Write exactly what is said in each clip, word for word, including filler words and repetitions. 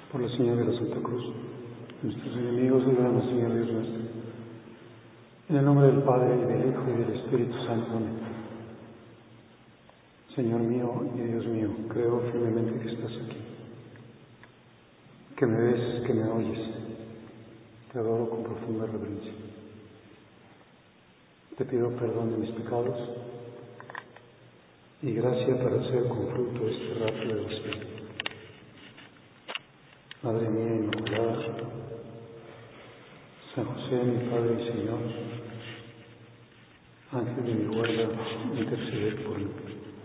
Por la señal de la Santa Cruz, nuestros enemigos libranos, Señor Dios nuestro. En el nombre del Padre, y del Hijo, y del Espíritu Santo. Amén. Señor mío y Dios mío, creo firmemente que estás aquí, que me ves, que me oyes. Te adoro con profunda reverencia. Te pido perdón de mis pecados y gracia para hacer con fruto este rato del Espíritu. Madre mía Inmaculada, San José, mi Padre y Señor, Ángel de mi guarda, interceder por mí.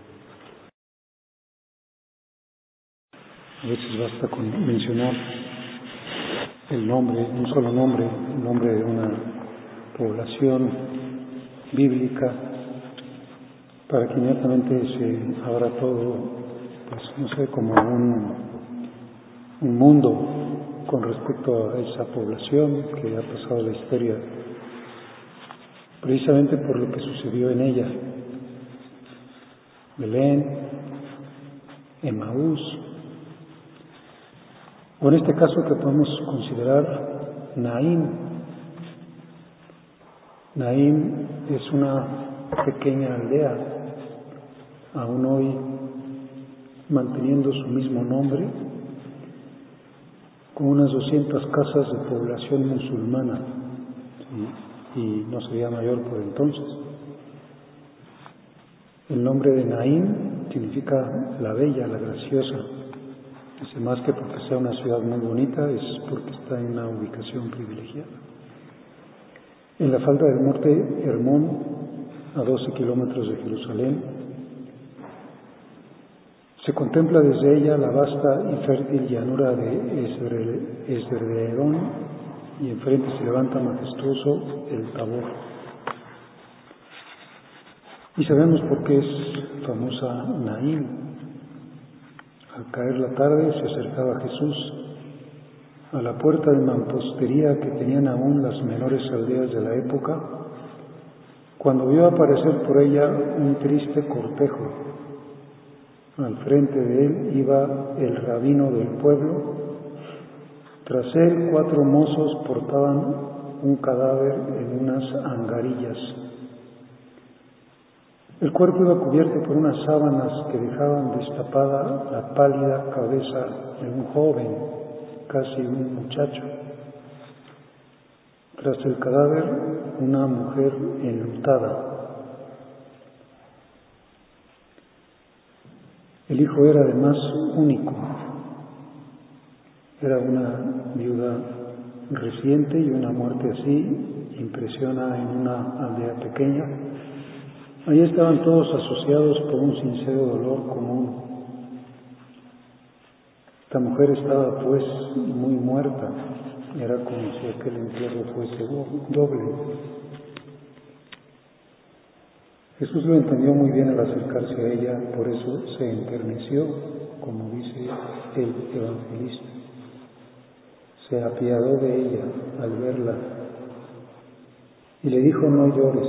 A veces basta con mencionar el nombre, un solo nombre, el nombre de una población bíblica, para que inmediatamente se abra todo, pues no sé, como un un mundo con respecto a esa población que ha pasado la historia precisamente por lo que sucedió en ella. Belén, Emaús, o en este caso que podemos considerar Naín. Naín es una pequeña aldea, aún hoy manteniendo su mismo nombre, con unas doscientas casas de población musulmana, ¿sí? Y no sería mayor por entonces. El nombre de Naín significa la bella, la graciosa. Dice, más que porque sea una ciudad muy bonita, es porque está en una ubicación privilegiada. En la falda del monte Hermón, a doce kilómetros de Jerusalén, se contempla desde ella la vasta y fértil llanura de Esdrelón, y enfrente se levanta majestuoso el Tabor. Y sabemos por qué es famosa Naín. Al caer la tarde se acercaba Jesús a la puerta de mampostería que tenían aún las menores aldeas de la época, cuando vio aparecer por ella un triste cortejo. Al frente de él iba el rabino del pueblo. Tras él, cuatro mozos portaban un cadáver en unas angarillas. El cuerpo iba cubierto por unas sábanas que dejaban destapada la pálida cabeza de un joven, casi un muchacho. Tras el cadáver, una mujer enlutada. El hijo era además único, era una viuda reciente, y una muerte así impresiona en una aldea pequeña. Allí estaban todos asociados por un sincero dolor común. Esta mujer estaba pues muy muerta, era como si aquel entierro fuese doble. Jesús lo entendió muy bien al acercarse a ella, por eso se enterneció, como dice el evangelista. Se apiadó de ella al verla y le dijo: no llores.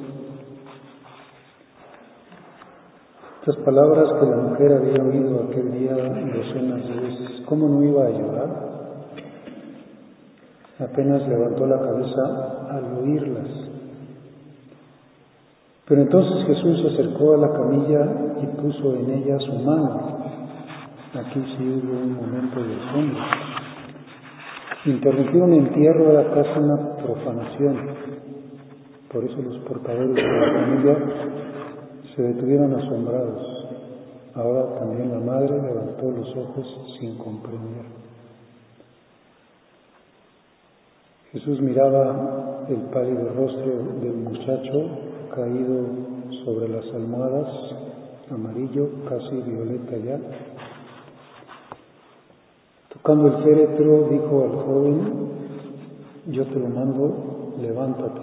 Estas palabras que la mujer había oído aquel día docenas de veces, ¿cómo no iba a llorar? Apenas levantó la cabeza al oírlas. Pero entonces Jesús se acercó a la camilla y puso en ella su mano. Aquí sí hubo un momento de asombro. Interrumpir un entierro era casi una profanación. Por eso los portadores de la camilla se detuvieron asombrados. Ahora también la madre levantó los ojos sin comprender. Jesús miraba el pálido rostro del muchacho caído sobre las almohadas, amarillo, casi violeta ya. Tocando el féretro, dijo al joven: yo te lo mando, levántate.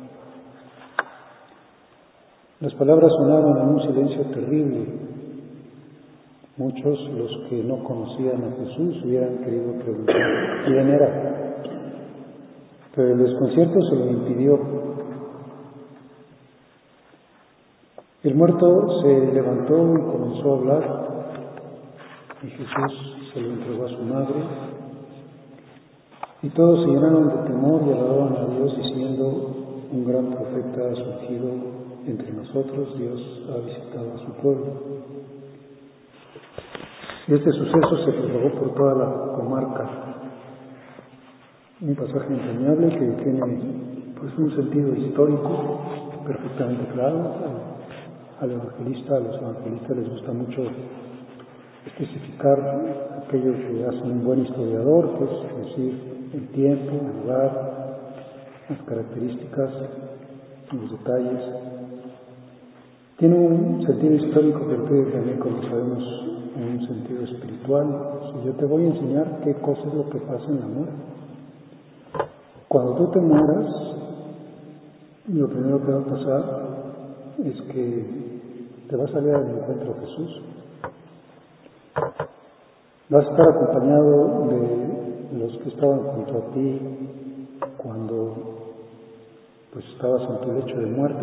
Las palabras sonaron en un silencio terrible. Muchos, los que no conocían a Jesús, hubieran querido preguntar quién era, pero el desconcierto se lo impidió. El muerto se levantó y comenzó a hablar, y Jesús se lo entregó a su madre. Y todos se llenaron de temor y alababan a Dios diciendo: un gran profeta ha surgido entre nosotros, Dios ha visitado a su pueblo. Y este suceso se propagó por toda la comarca. Un pasaje entrañable que tiene pues un sentido histórico perfectamente claro. Al, al evangelista, a los evangelistas les gusta mucho especificar aquello que hace un buen historiador, que es decir, el tiempo, el lugar, las características, los detalles. Tiene un sentido histórico, pero tiene también, como sabemos, un sentido espiritual. Si yo te voy a enseñar qué cosa es lo que pasa en la muerte. Cuando tú te mueras, lo primero que va a pasar es que te va a salir al encuentro de Jesús. Vas a estar acompañado de los que estaban junto a ti cuando pues estabas en tu lecho de muerte,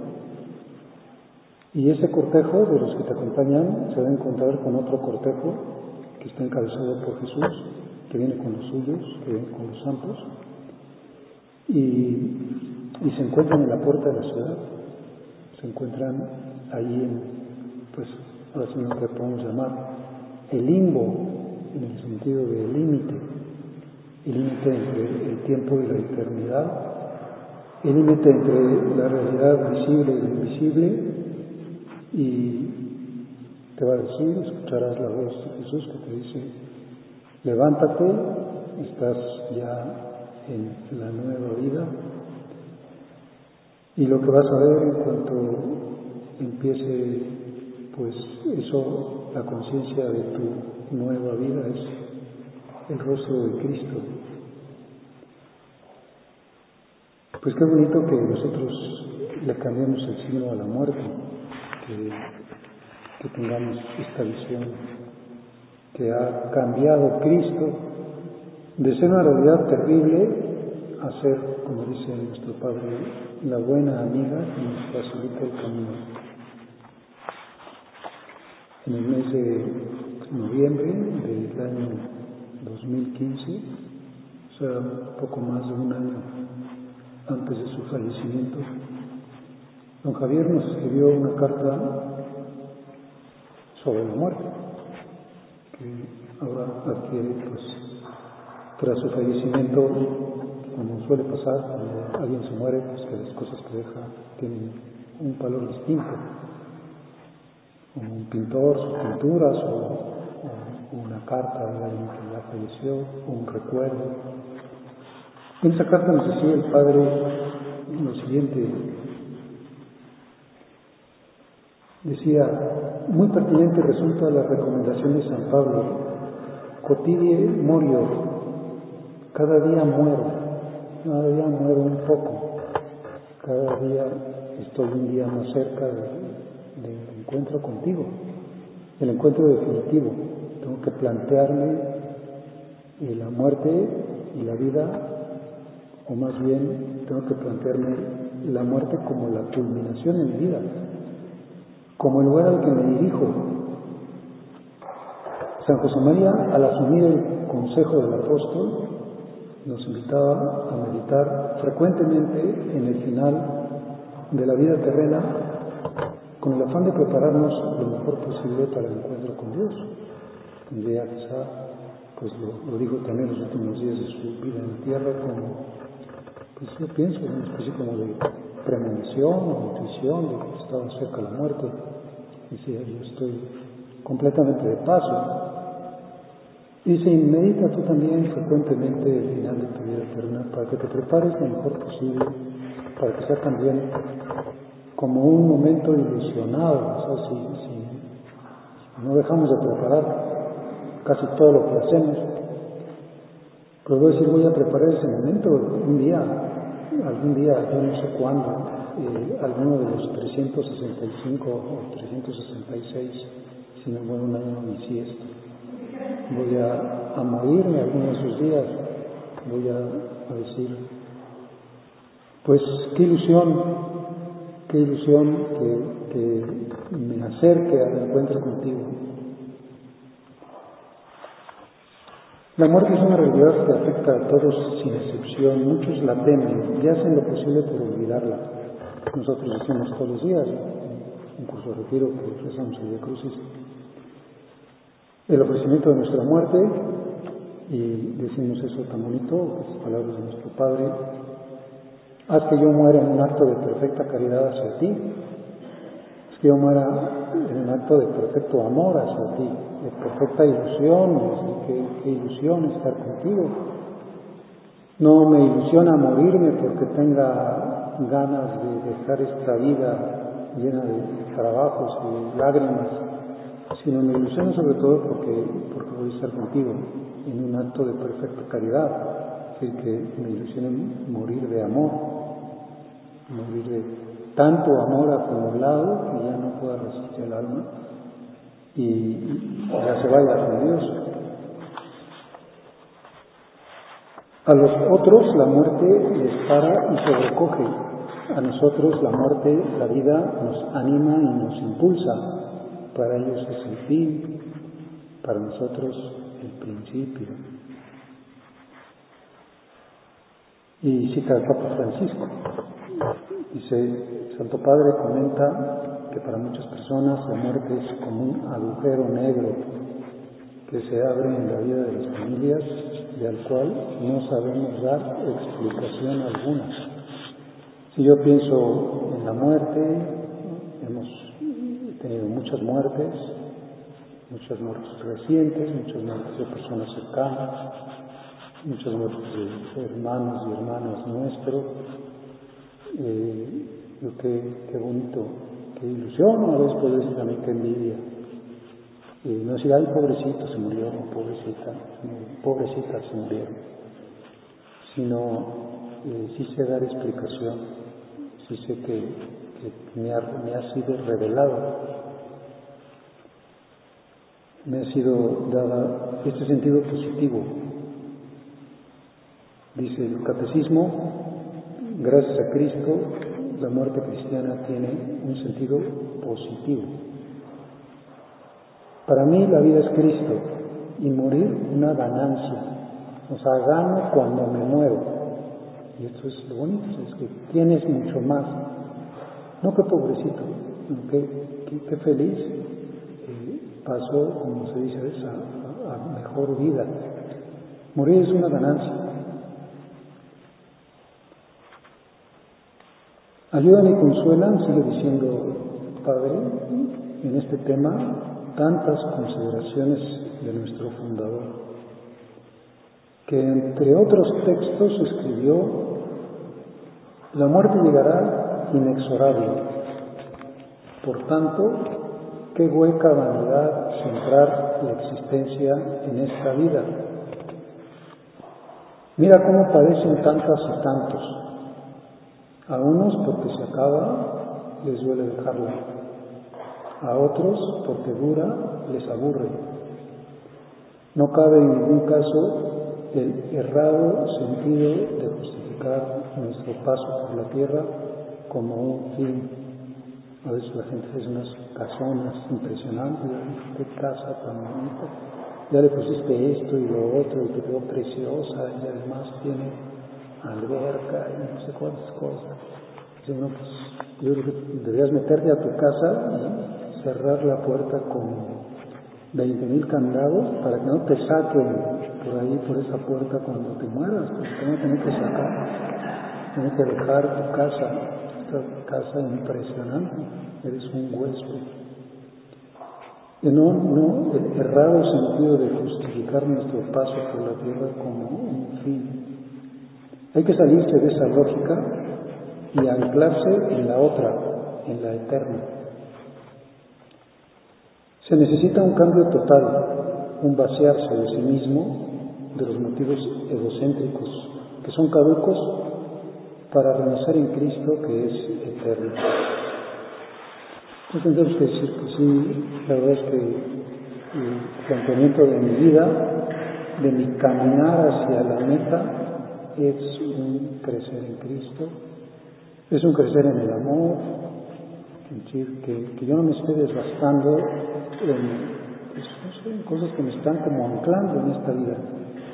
y ese cortejo de los que te acompañan se va a encontrar con otro cortejo que está encabezado por Jesús, que viene con los suyos, que viene con los santos, y, y se encuentran en la puerta de la ciudad, se encuentran ahí en, pues ahora sí lo que podemos llamar el limbo, en el sentido de límite, el límite entre el tiempo y la eternidad, el límite entre la realidad visible y lo invisible. Y te va a decir, escucharás la voz de Jesús que te dice: levántate, estás ya en la nueva vida. Y lo que vas a ver en cuanto empiece, pues eso, la conciencia de tu nueva vida, es el rostro de Cristo. Pues qué bonito que nosotros le cambiemos el signo a la muerte, que, que tengamos esta visión que ha cambiado Cristo de ser una realidad terrible a ser, como dice nuestro Padre, la buena amiga que nos facilita el camino. En el mes de noviembre del año dos mil quince, o sea, un poco más de un año antes de su fallecimiento, don Javier nos escribió una carta sobre la muerte, que ahora adquiere, pues, tras su fallecimiento, como suele pasar cuando alguien se muere, pues que las cosas que deja tienen un valor distinto, como un pintor, sus pinturas, o, o una carta de alguien que ya falleció, o un recuerdo. En esa carta nos decía el Padre lo siguiente. Decía: muy pertinente resulta la recomendación de San Pablo: quotidie morior, cada día muero, cada día muero un poco, cada día estoy un día más cerca de, del encuentro contigo, el encuentro definitivo. Tengo que plantearme eh, la muerte y la vida, o más bien tengo que plantearme la muerte como la culminación de mi vida, como el lugar al que me dirijo. San José María, al asumir el consejo del apóstol, nos invitaba a meditar frecuentemente en el final de la vida terrena, con el afán de prepararnos lo mejor posible para el encuentro con Dios. Un día quizá, pues lo, lo dijo también en los últimos días de su vida en la tierra, como, pues yo pienso, una especie como de premonición o intuición de que estaba cerca la muerte. Decía: yo estoy completamente de paso. Dice: y medita tú también frecuentemente el final de tu vida eterna, para que te prepares lo mejor posible, para que sea también como un momento ilusionado. O sea, si, si no dejamos de preparar casi todo lo que hacemos, pero voy a decir, voy a preparar ese momento un día, algún día, yo no sé cuándo, eh, alguno de los trescientos sesenta y cinco o trescientos sesenta y seis, si me muero un año bisiesto. Voy a, a morirme alguno de esos días, voy a, a decir, pues qué ilusión, qué ilusión que, que me acerque al encuentro contigo. La muerte es una realidad que afecta a todos sin excepción. Muchos la temen y hacen lo posible por olvidarla. Nosotros hacemos todos los días, un curso de retiro que rezamos el Vía Crucis, el ofrecimiento de nuestra muerte, y decimos eso tan bonito, las palabras de nuestro Padre: haz que yo muera en un acto de perfecta caridad hacia ti, haz que yo muera en un acto de perfecto amor hacia ti, de perfecta ilusión. Qué, qué ilusión estar contigo. No me ilusiona morirme porque tenga ganas de dejar esta vida llena de trabajos y lágrimas, sino me ilusiona sobre todo porque, porque voy a estar contigo en un acto de perfecta caridad. Es decir, que me ilusiona morir de amor, morir de tanto amor acumulado que ya no pueda resistir el alma y ya se vaya con Dios. A los otros la muerte les para y sobrecoge. A nosotros la muerte, la vida, nos anima y nos impulsa. Para ellos es el fin, para nosotros el principio. Y cita el Papa Francisco. Dice, Santo Padre comenta que para muchas personas la muerte es como un agujero negro que se abre en la vida de las familias y al cual no sabemos dar explicación alguna. Si yo pienso en la muerte, hemos tenido muchas muertes, muchas muertes recientes, muchas muertes de personas cercanas, muchas muertes de hermanos y hermanas nuestros. Eh, qué, qué bonito, qué ilusión, a veces puede decir también qué envidia. Eh, no decir, ay, pobrecito se murió, pobrecita, pobrecita se murieron, sino eh, sí sé dar explicación, sí sé que, que me, ha, me ha sido revelado, me ha sido dada este sentido positivo. Dice el Catecismo: gracias a Cristo, la muerte cristiana tiene un sentido positivo. Para mí la vida es Cristo y morir una ganancia. O sea, gano cuando me muero. Y esto es lo bonito, es que tienes mucho más. No que pobrecito, no que, que, que feliz eh, pasó, como se dice, a, a, a mejor vida. Morir es una ganancia. Ayudan y consuelan, sigue diciendo Padre, en este tema, tantas consideraciones de nuestro fundador, que entre otros textos escribió: la muerte llegará inexorable. Por tanto, qué hueca vanidad centrar la existencia en esta vida. Mira cómo padecen tantas y tantos. A unos porque se acaba les duele dejarla, a otros porque dura les aburre. No cabe en ningún caso el errado sentido de justificar nuestro paso por la tierra como un fin. A veces la gente hace unas casonas impresionantes, qué casa tan bonita, ya le pusiste esto y lo otro y te quedó preciosa y además tiene alberca y no sé cuántas cosas. Dice, no, pues yo creo que deberías meterte a tu casa y cerrar la puerta con veinte mil candados para que no te saquen por ahí, por esa puerta cuando te mueras, porque te van a tener que sacar, tienes que dejar tu casa, esta casa impresionante, eres un huésped. Y no, no el errado sentido de justificar nuestro paso por la tierra como un fin. Hay que salirse de esa lógica y anclarse en la otra, en la eterna. Se necesita un cambio total, un vaciarse de sí mismo, de los motivos egocéntricos, que son caducos, para renacer en Cristo, que es eterno. Entonces tendremos que decir que sí, la verdad es que el planteamiento de mi vida, de mi caminar hacia la meta, es un crecer en Cristo, es un crecer en el amor, es decir, que, que yo no me esté desgastando en, pues, no sé, en cosas que me están como anclando en esta vida.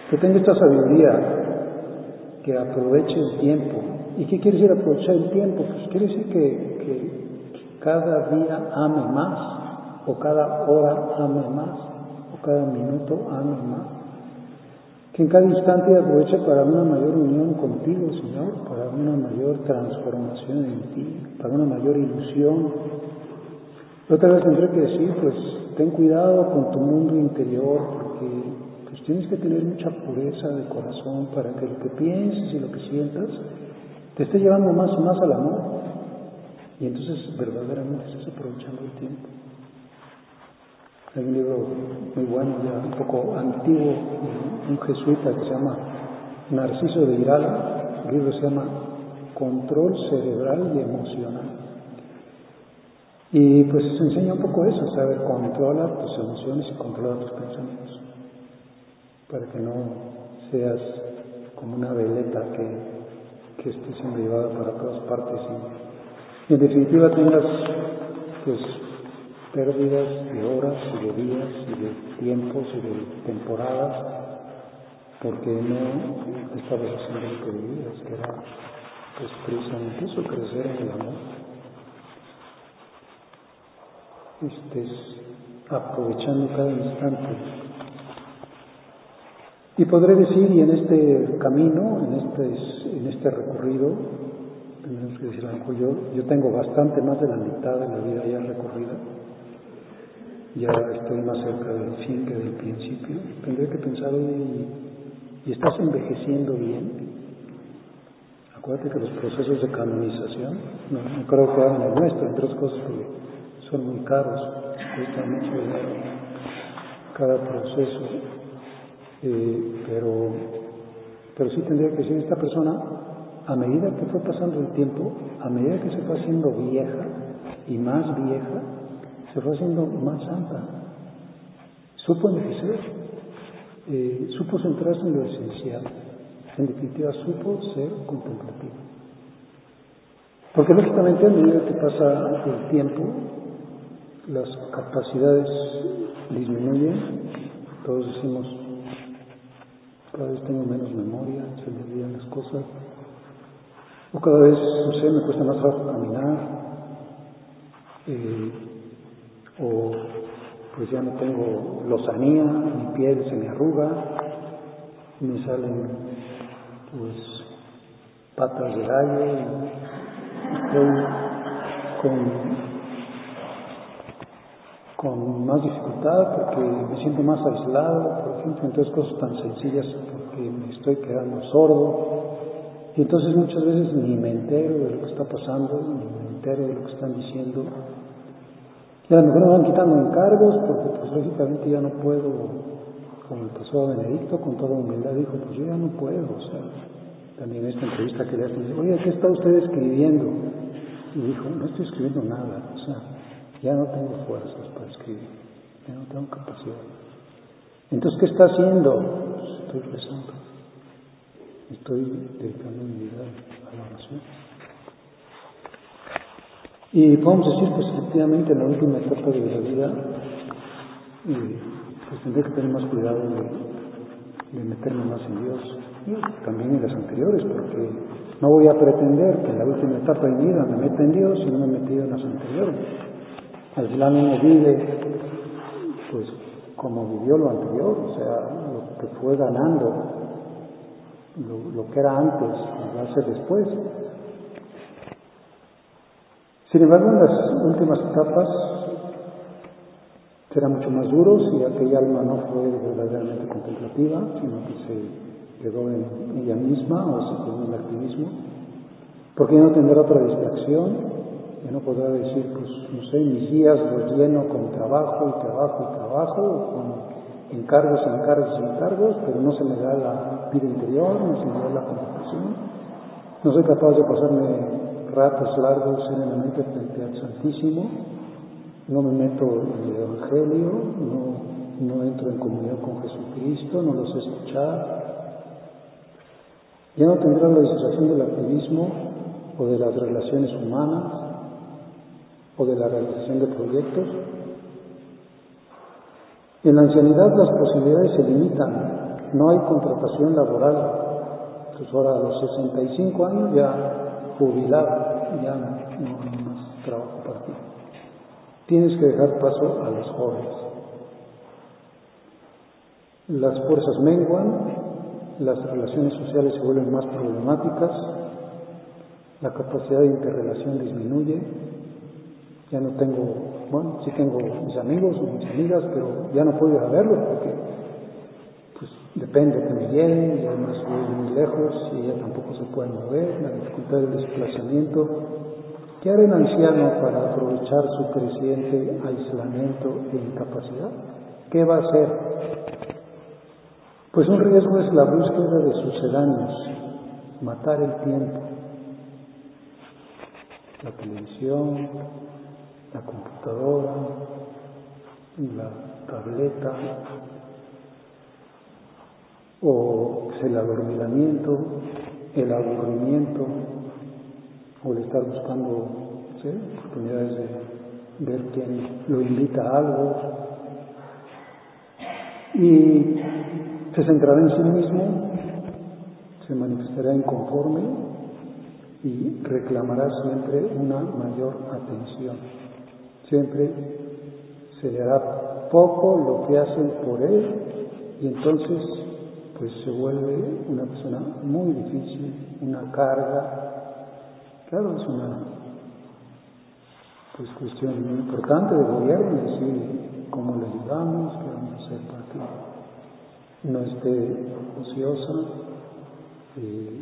que tenga esta sabiduría, que aproveche el tiempo. ¿Y qué quiere decir aprovechar el tiempo? Pues quiere decir que, que cada día ame más, o cada hora ame más, o cada minuto ame más. Que en cada instante aproveche para una mayor unión contigo, Señor, para una mayor transformación en ti, para una mayor ilusión. Otra vez tendré que decir, pues, ten cuidado con tu mundo interior, porque pues tienes que tener mucha pureza de corazón para que lo que pienses y lo que sientas te esté llevando más y más al amor. Y entonces verdaderamente estás aprovechando el tiempo. Hay un libro muy bueno, ya un poco antiguo, un jesuita que se llama Narciso de Irala. El libro se llama Control Cerebral y Emocional. Y pues se enseña un poco eso, saber controlar tus emociones y controlar tus pensamientos, para que no seas como una veleta que, que esté siendo llevada para todas partes y, y en definitiva tengas pues pérdidas de horas y de días y de tiempos y de temporadas, porque no estabas haciendo lo que debías, que era pues precisamente eso, crecer en el amor. Estés aprovechando cada instante. Y podré decir, y en este camino, en este, en este recorrido, tendremos que decir, a lo mejor yo, yo tengo bastante más de la mitad de la vida ya recorrida, ya estoy más cerca del fin que del principio. Tendré que pensar, oye, ¿y estás envejeciendo bien? Acuérdate que los procesos de canonización, no, no creo que hagan el nuestro, entre otras cosas porque son muy caros, cuesta mucho dinero cada proceso, eh, pero, pero sí tendría que decir, esta persona, a medida que fue pasando el tiempo, a medida que se fue haciendo vieja y más vieja, se fue haciendo más santa, supo envejecer, eh, supo centrarse en lo esencial, en definitiva supo ser contemplativa. Porque lógicamente a medida que pasa el tiempo, las capacidades disminuyen, todos decimos, cada vez tengo menos memoria, se me olvidan las cosas, o cada vez, no sé, me cuesta más trabajo caminar, eh, o pues ya no tengo lozanía, mi piel se me arruga, me salen pues patas de gallo, y estoy con con más dificultad porque me siento más aislado, por ejemplo, entonces cosas tan sencillas porque me estoy quedando sordo y entonces muchas veces ni me entero de lo que está pasando, ni me entero de lo que están diciendo y a lo mejor me van quitando encargos porque pues lógicamente ya no puedo, como le pasó a Benedicto, con toda humildad dijo, pues yo ya no puedo, o sea, también esta entrevista que le hacen, oye, ¿qué está usted escribiendo? Y dijo, no estoy escribiendo nada, o sea, ya no tengo fuerzas para escribir, ya no tengo capacidad. Entonces, ¿qué está haciendo? Pues estoy rezando, estoy dedicando mi vida a la oración. Y podemos decir, pues efectivamente, en la última etapa de la vida, eh, pues tendré que tener más cuidado de, de meterme más en Dios, y también en las anteriores, porque no voy a pretender que en la última etapa de mi vida me meta en Dios si no me he metido en las anteriores. Al final uno vive, pues, como vivió lo anterior, o sea, lo que fue ganando, lo, lo que era antes, lo va a ser después. Sin embargo, en las últimas etapas será mucho más duro si aquella alma no fue verdaderamente contemplativa, sino que se quedó en ella misma o se quedó en el activismo, porque ya no tendrá otra distracción. Ya no podrá decir, pues, no sé, mis días los lleno con trabajo y trabajo y trabajo, con encargos, encargos y encargos, pero no se me da la vida interior, no se me da la contemplación. No soy capaz de pasarme ratos largos serenamente frente al Santísimo, no me meto en el Evangelio, no, no entro en comunión con Jesucristo, no lo sé escuchar. Ya no tendrá la distracción del activismo o de las relaciones humanas, o de la realización de proyectos. En la ancianidad las posibilidades se limitan, no hay contratación laboral. Pues ahora a los sesenta y cinco años ya jubilado, ya no, no hay más trabajo para ti. Tienes que dejar paso a los jóvenes. Las fuerzas menguan, las relaciones sociales se vuelven más problemáticas, la capacidad de interrelación disminuye. Ya no tengo, bueno, sí tengo mis amigos o mis amigas, pero ya no puedo ir a verlos porque pues depende que me lleven, y además voy muy lejos y ella tampoco se puede mover, la dificultad del desplazamiento. ¿Qué hará el anciano para aprovechar su creciente aislamiento e incapacidad? ¿Qué va a hacer? Pues un riesgo es la búsqueda de sucedáneos, matar el tiempo. La televisión, la computadora, la tableta, o el adormilamiento, el aburrimiento, o el estar buscando, no sé, oportunidades de ver quién lo invita a algo, y se centrará en sí mismo, se manifestará inconforme y reclamará siempre una mayor atención. Siempre se le hará poco lo que hacen por él y entonces pues se vuelve una persona muy difícil, una carga. Claro, es una pues, cuestión muy importante de gobierno, es decir, cómo le ayudamos, qué vamos a hacer para que no esté ociosa, eh,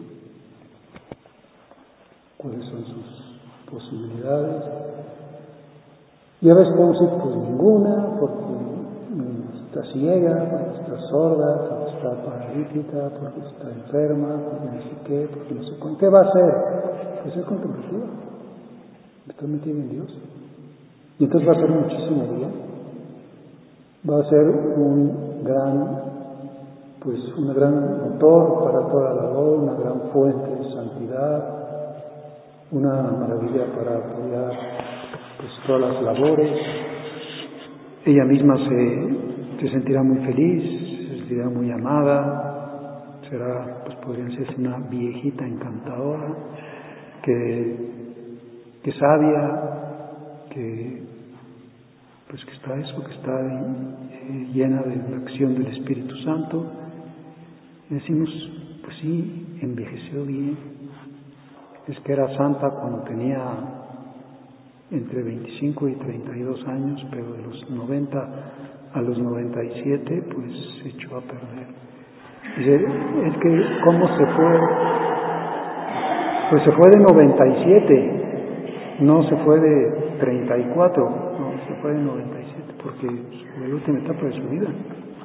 cuáles son sus posibilidades. Y a veces podemos decir, pues ninguna, porque está ciega, porque está sorda, porque está paralítica, porque está enferma, porque no sé qué, porque no sé cuánto. ¿Qué va a hacer? Pues ser contemplativa. Está metida en Dios. Y entonces va a ser muchísimo bien. Va a ser un gran, pues un gran motor para toda la labor, una gran fuente de santidad, una maravilla para apoyar pues, todas las labores. Ella misma se, se sentirá muy feliz, se sentirá muy amada, será, pues podría ser una viejita encantadora, que, que sabia, que pues que está eso, que está eh, llena de la acción del Espíritu Santo. Y decimos, pues sí, envejeció bien. Es que era santa cuando tenía entre veinticinco y treinta y dos años, pero de los noventa a los noventa y siete, pues se echó a perder. Dice, es que, ¿cómo se fue? Pues se fue de noventa y siete, no se fue de treinta y cuatro, no, se fue de noventa y siete, porque fue la última etapa de su vida.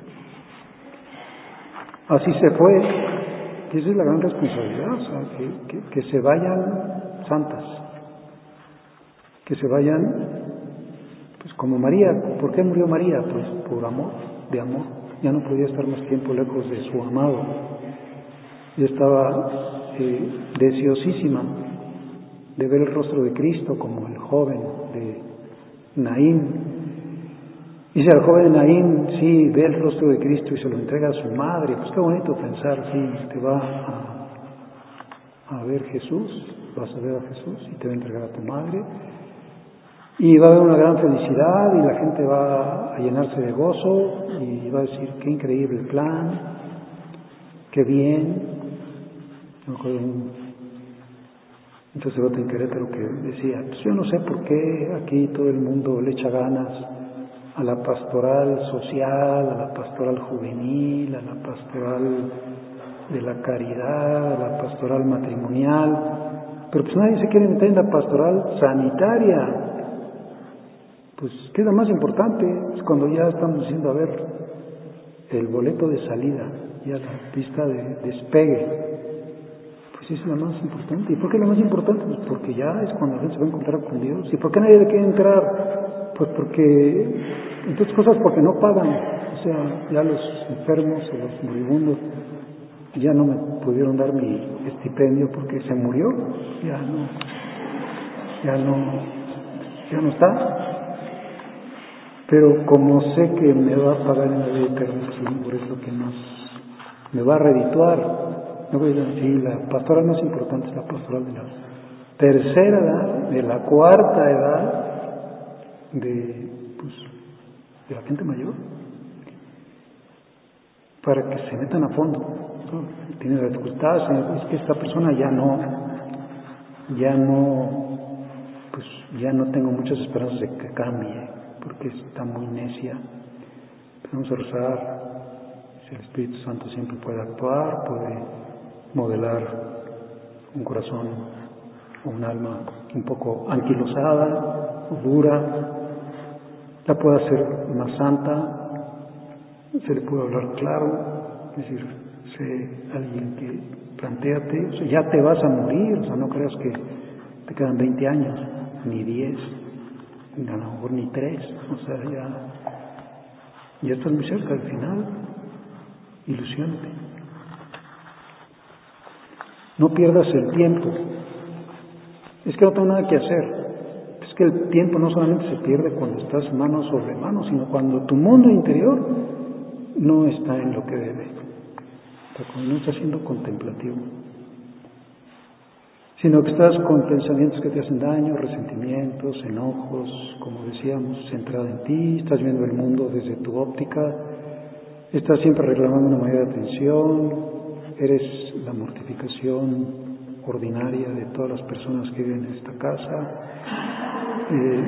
Así se fue, y esa es la gran responsabilidad, o sea, que, que, que se vayan santas, que se vayan, pues como María. ¿Por qué murió María? Pues por amor, de amor. Ya no podía estar más tiempo lejos de su amado. Y estaba eh, deseosísima de ver el rostro de Cristo, como el joven de Naín. Dice el joven de Naín, sí, ve el rostro de Cristo y se lo entrega a su madre. Pues qué bonito pensar, sí, te va a, a ver Jesús, vas a ver a Jesús y te va a entregar a tu madre. Y va a haber una gran felicidad y la gente va a llenarse de gozo y va a decir, qué increíble plan, qué bien. Me acuerdo de un, un sacerdote en Querétaro que decía, pues yo no sé por qué aquí todo el mundo le echa ganas a la pastoral social, a la pastoral juvenil, a la pastoral de la caridad, a la pastoral matrimonial, pero pues nadie se quiere meter en la pastoral sanitaria. Pues, ¿qué es lo más importante? Es cuando ya estamos diciendo, a ver, el boleto de salida, ya la pista de despegue. Pues esa es la más importante. ¿Y por qué es la más importante? Pues porque ya es cuando la gente se va a encontrar con Dios. ¿Y por qué nadie le quiere entrar? Pues porque, entre otras cosas, porque no pagan. O sea, ya los enfermos o los moribundos ya no me pudieron dar mi estipendio porque se murió. Ya no, ya no, ya no está. Pero como sé que me va a pagar en la vida eterna, pues por eso que más me va a redituar. No voy a decir, sí, la pastoral más importante es la pastoral de la tercera edad, de la cuarta edad, de, pues, de la gente mayor, para que se metan a fondo. ¿No? Tiene dificultades, es que esta persona ya no, ya no, pues ya no tengo muchas esperanzas de que cambie, porque está muy necia. Vamos a rezar, si el Espíritu Santo siempre puede actuar, puede modelar un corazón o un alma un poco anquilosada, dura, la puede hacer más santa, se le puede hablar claro, es decir, sé alguien que plantéate, o sea, ya te vas a morir, o sea, no creas que te quedan veinte años, ni diez, a lo mejor ni tres, o sea, ya, ya estás muy cerca del final, ilusiónate. No pierdas el tiempo, es que no tengo nada que hacer. Es que el tiempo no solamente se pierde cuando estás mano sobre mano, sino cuando tu mundo interior no está en lo que debe, o sea, cuando no estás siendo contemplativo, sino que estás con pensamientos que te hacen daño, resentimientos, enojos, como decíamos, centrado en ti, estás viendo el mundo desde tu óptica, estás siempre reclamando una mayor atención, eres la mortificación ordinaria de todas las personas que viven en esta casa. Eh,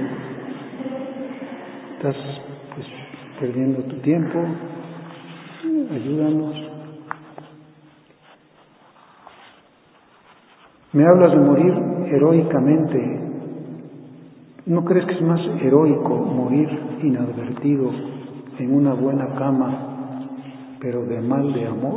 estás pues perdiendo tu tiempo, ayúdanos. Me hablas de morir heroicamente. ¿No crees que es más heroico morir inadvertido en una buena cama, pero de mal de amor?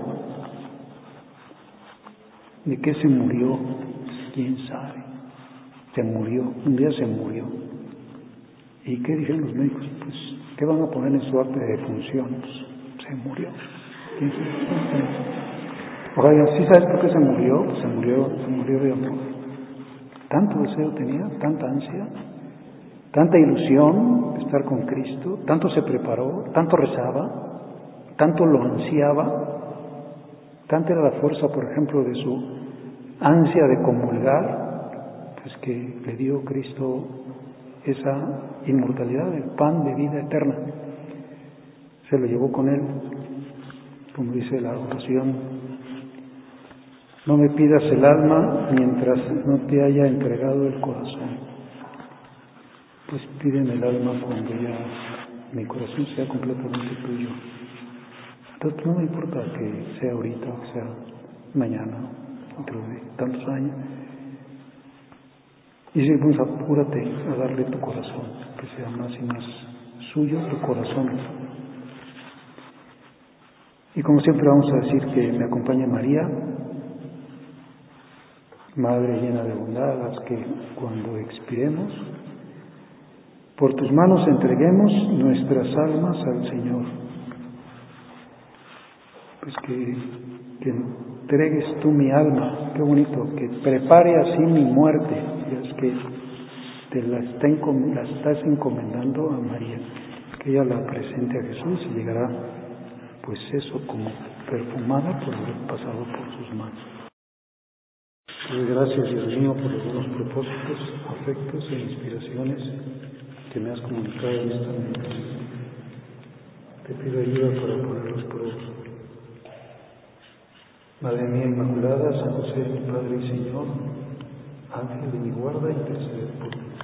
¿De qué se murió? ¿Quién sabe? Se murió, un día se murió. ¿Y qué dijeron los médicos? Pues, ¿qué van a poner en su acta de defunción? Pues, se murió. ¿Quién sabe? Ojalá, ¿sí sabes por qué se murió? Pues se murió, se murió de amor. Tanto deseo tenía, tanta ansia, tanta ilusión de estar con Cristo, tanto se preparó, tanto rezaba, tanto lo ansiaba, tanta era la fuerza, por ejemplo, de su ansia de comulgar, pues que le dio Cristo esa inmortalidad, el pan de vida eterna. Se lo llevó con él, como dice la oración: no me pidas el alma mientras no te haya entregado el corazón. Pues pídeme el alma cuando ya mi corazón sea completamente tuyo. Entonces no me importa que sea ahorita o que sea mañana, dentro de tantos años. Y si pues apúrate a darle tu corazón, que sea más y más suyo tu corazón. Y como siempre vamos a decir que me acompañe María, Madre llena de bondad, haz que cuando expiremos, por tus manos entreguemos nuestras almas al Señor. Pues que, que entregues tú mi alma, qué bonito, que prepare así mi muerte, y es que te la, está encom- la estás encomendando a María, que ella la presente a Jesús y llegará, pues eso, como perfumada por haber pasado por sus manos. Doy gracias, Dios mío, por los buenos propósitos, afectos e inspiraciones que me has comunicado en esta meditación. Te pido ayuda para ponerlos por obra. Madre mía Inmaculada, San José, mi Padre y Señor, ángel de mi guarda, intercede